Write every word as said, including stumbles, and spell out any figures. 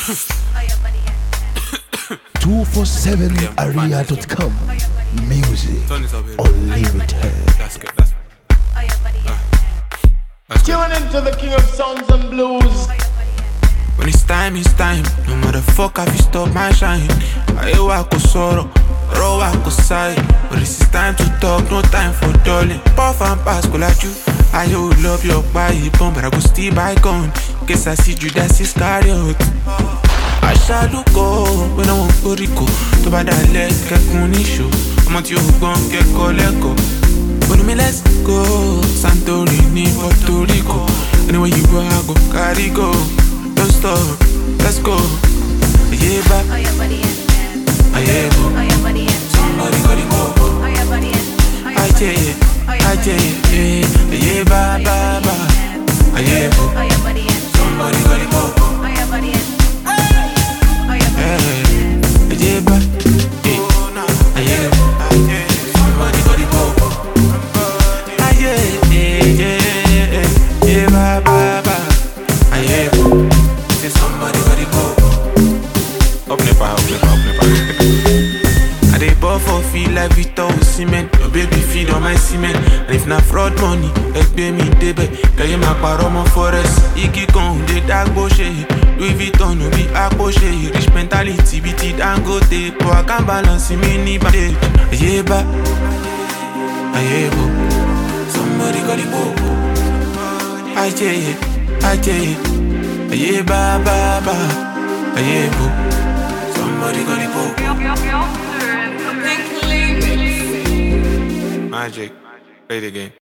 two four seven area dot com. Music unlimited. That's good. That's That's Tune into the king of sounds and blues. When it's time, it's time. No matter fuck if you stop my shine. I walk with sorrow, roll walk with side. But this is time to talk, no time for darling. Puff and pass, go like you. I you love your body, bomb, but I go still by gun. Guess I see Judas Iscariot. I shall look go when I want to Rico. To buy that leg, get money show. I'm at you, gon' get call echo. But me, let's go. Santorini, Puerto Rico. Anywhere you go, I go, carry go. Don't stop, let's go. Yeah, ba. Oh, your body and man. Oh, yeah, bo. Oh, your body and somebody got it go. Oh, your body and I tell you, I tell you, yeah, ba, ba, ba. Oh, yeah, bo. Oh, your body and somebody got it go. Oh, your body and oh, your body and yeah, ba. Oh, yeah, bo. Somebody got it go. Oh, yeah, yeah, yeah, yeah, ba, ba, ba. Oh, yeah, bo. Somebody got it go. Up never, up never, up never. I dey ball for feel like Victor Osimhen. Your baby feed on my cement. And if not fraud money, pay me debe. Can you make paro mon forest? Iki con de dag boshe. Louis Vuitton no be akoshe. Rich mentality biti dangote. But I can balance me ni ba. Ayeba, ayebo. Somebody got it go. Aye, aye. Yeah, ba, ba, ba. Yeah, boo. Somebody got it, boo. Magic. Play the game.